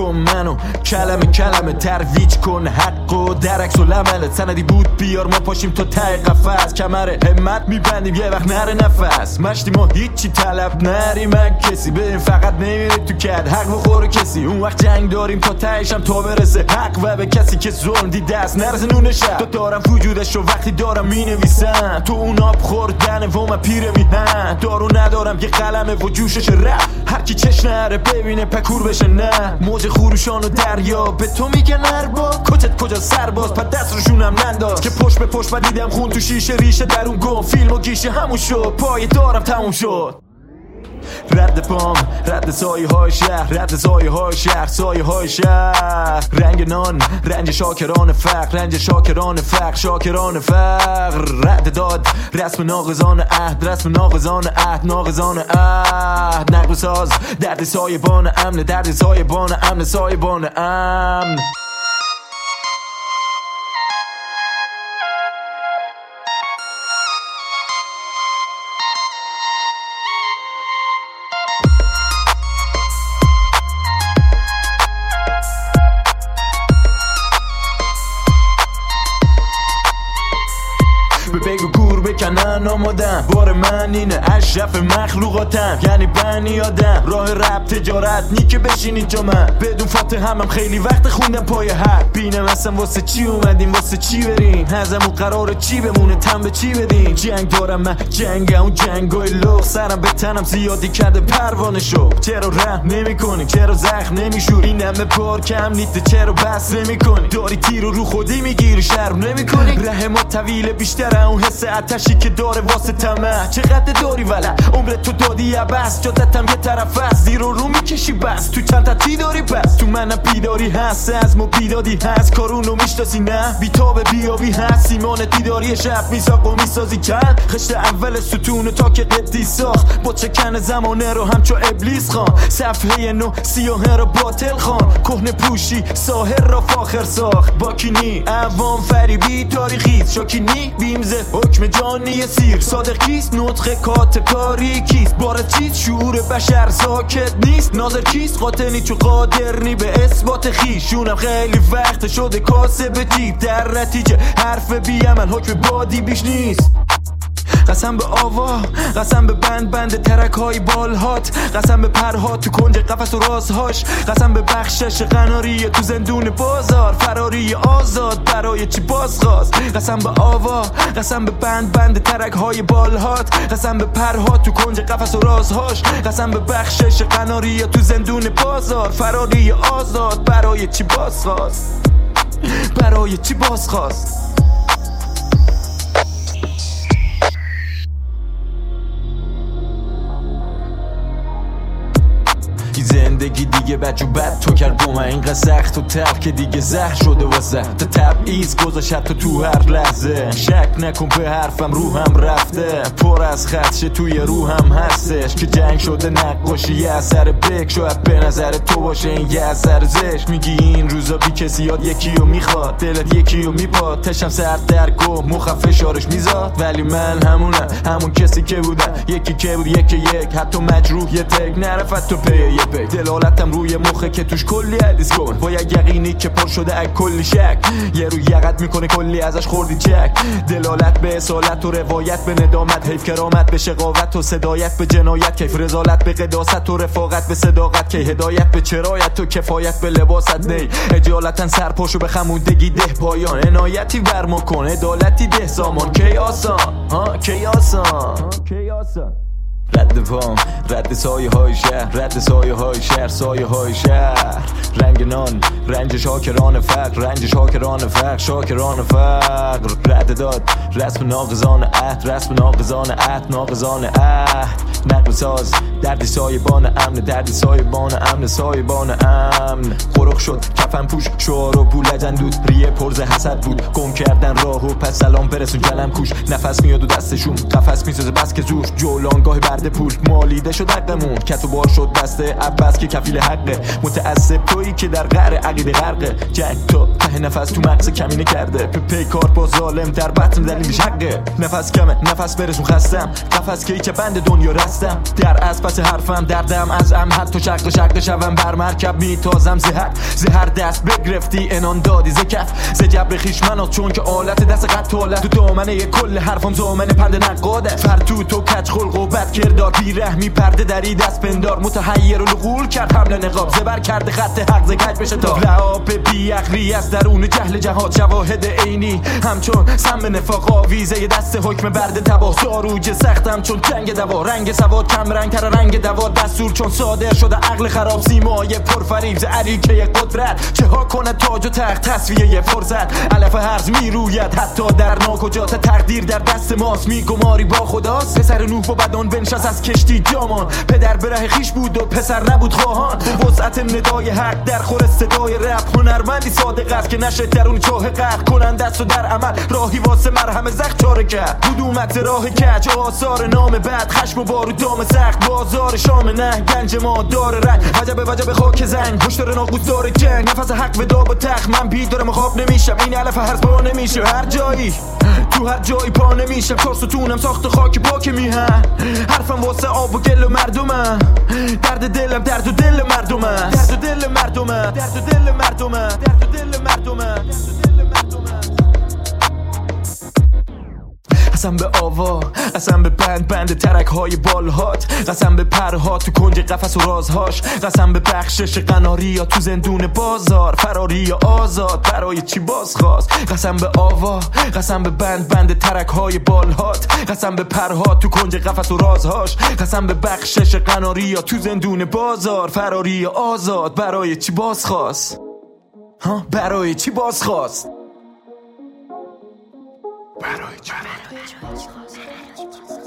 کن منو کلمه کلمه ترویج کن حق و درکس و لملت سندی بود بیار ما پاشیم تا ته قفس کمر همت میبندیم یه وقت نره نفس مشتی ما هیچی طلب نری من کسی ببین فقط نمیره تو کد حق بخوره کسی اون وقت جنگ داریم تا تهشم تا برسه حق و به کسی که ظلم دیده است نرسه نون شب تو دارم وجودش رو وقتی دارم مینویسم تو اون آب خوردنه و من پیره میهن دارو ندارم یه قلمه و جوشش رپ هرکی چش نره ببینه پکور بشه نه موج خروشان و دریا به تو میگن ارباب کجت کجا سرباز پس دست روشونم ننداز که پشت به پشت و دیدم خون تو شیشه ریشه در اون گم فیلم و گیشه همون شد پای دارم تموم شد رد پام رد سایه های شهر رد سایه های شهر سایه های شهر رنگ نان رنج شاکران فقر رنج شاکران فقر شاکران فقر رد داد رسم ناقضان عهد رسم ناقضان عهد ناقضان عهد نقل ساز درد سایبان امن درد سایبان امن سایبان امن بگو گور بکنن آمادم بار من اینه اشرف مخلوقاتم یعنی بنی آدم راه رب تجارت نیکه بشینید جا من بدون فاتح همم خیلی وقت خوندم پای حق بینم اصلا واسه چی اومدیم واسه چی بریم ازمون قراره چی بمونه تن به چی بدیم جنگ دارم من جنگ اون جنگای لخ سرم به تنم زیادی کرده پروانه شو چرا رحم نمی کنیم چرا زخم نمیشور این همه بار کم نیسته چرا بس نمی کنیم داری تیر رو خودی میگیری شرم نمی کنیم ره ما طویله بیشتر اون حس آتشی که داره واسه تمه چقدر داری ولی عمرت تو دادی عباس جادتم یه طرف هست زیر رو میکشی بس تو چند تا تی داری پس تو منم بیداری هست از ما بیدادی هست کارونو میشتاسی نه بیتاب بیابی هست سیمان دیداری شب میساق و میسازی کن خشت اول ستون تا که قدی ساخت با چکن زمانه رو همچو ابلیس خان صفحه نو سیاه رو باطل خان کهنه پوشی ساحر را فاخر ساخت باکینی عوام فریبی تاریخی شاکینی بیمزه حکم جانی سیر صادق کیست نطق کاتکاری کیست بار چیز شعور بشر ساکت نیست ناظر کیست قاطنی چو قادر نی به اثبات خیشونم خیلی وقت شده کاسه به جیب در نتیجه حرف بی عمل حکم بادی بیش نیست قسم به آوا قسم به بند ترک های بالهات قسم به پرها تو کنج قفس و رازهاش قسم به بخشش قناری تو زندون بازار فراری آزاد برای چی بازخواست قسم به آوا قسم به بند ترک های بالهات قسم به پرها تو کنج قفس و رازهاش قسم به بخشش قناری تو زندون بازار فراری آزاد برای چی بازخواست برای چی بازخواست زندگی دیگه بد تو کرد با من اینقدر سخت و تلخ که دیگه زهر شده واسه تا تبعیض گذاشت تو هر لحظه شک نکن به حرفم روحم رفته پر از خدشه توی روحم هستش که جنگ شده نقاشی یه اثر بک شاید به نظر تو باشه این یه اثر زشت میگی این روزا بی کسی یاد یکی رو میخواد دلت یکی رو میپاد تشم سرد در گم مخم فشارش میزاد ولی من همونم همون کسی که بودم یکی که بود یک حتی مجروح یه تک نرفت تو پی یه پی دلالتم روی مخه که توش کلی حدیث کن با یک یقینی که پر شده از کلی شک یه روی یقت میکنه کلی ازش خوردی چک دلالت به اصالت و روایت به ندامت حیف کرامت به شقاوت و صدایت به جنایت کیف رزالت به قداست و رفاقت به صداقت که هدایت به چرایت و کفایت به لباست نی اجالتا سرپاشو به خمودگی ده پایان عنایتی برما کن عدالتی ده سامان کی آسان کی آسان کی آسان رد پام رد سایه های شهر رد سایه های شهر سایه های شهر رنگ نان رنج شاکران فقر رنج شاکران فقر شاکران فقر رد داد رسم ناقضان عهد رسم ناقضان عهد ناقضان عهد نقل ساز دردی سایبان امن دردی سایبان امن سایبان امن خرخ شد کفن پوش شعار و پول لجندود ریه پرز حسد بود گم کردن راهو پس سلام برسون جلم کوش نفس میاد و دستشون قفس میسازه بس که زور جولانگاه برده پول مالیده شد حقمون کتو بار شد دسته عباس که کفیل حقه متعصب تویی که در قعر عقیده غرقه جنگ تو ته نفس تو مغز کمینه کرده پیکار با ظالم در بطن دلیلش حقه نفس کمه نفس برسون خستم قفس که بند دنیا رست هستم در از پس حرفم دردم از حتی شق شوم بر مرکب میتازم زهر دست بگرفتی انان دادی ز کف ز جبر خویش منات چون که آلت دست قتالت تو دامنه کل حرفم زامن پند نقاده فرتوت و کج خلق و بد کردار بیرحمی پرده دری دست پندار متحیر و لغول کرد حمله نقاب زبر کرده خط حق ز کج بشه تا لعاب بی عقلی از درون جهل جهات شواهد عینی همچون سم نفاق آویزه دست حکم برده تباه ساروج سختم چون جنگ دوا رنگ سواد کم رنگ تر رنگ دوا دستور چون صادر شده عقل خراب سیمای پرفریب ز علیکه قدرت چه ها کنه تاج و تخت تصفیه فرصت علف هرز میروید حتی در ناکجات تقدیر در دست ماست میگماری با خداست پسر نوح و بدان بنشست از کشتی جامان پدر به ره خیش بود و پسر نبود خواهان وسعت ندای حق در خور صدای رپ هنرمندی صادق است که نشه درون چاه غرق کنن دست و در عمل راهی واسه مرهم زخم چاره کرد قدومت راه کج آثار نام بد خشم و بارو دام سخت بازار شام نه گنج ما داره رنگ وجب خاک زنگ هشدار ناقوس داره جنگ نفس حق و داب و تخت من بیدارم خواب نمیشم این علف هرز با نمیشه هر جایی تو هر جایی پا نمیشم چار ستونم ساخت خاک پاک میهن حرفم واسه آب و گل و مردمم درد دلم درد و دل مردمم درد و دل مردمم درد و دل مردمم درد و دل مردمم قسم به آوا قسم به بند ترک های بالهات قسم به پرهات تو کنج قفس و رازهاش قسم به بخشش قناری یا تو زندون بازار فراری یا آزاد برای چی باز خواست قسم به آوا قسم به بند ترک های بالهات قسم به پرهات تو کنج قفس و رازهاش قسم به بخشش قناری یا تو زندون بازار فراری یا آزاد برای چی باز خواست برای چی باز خواست برای چی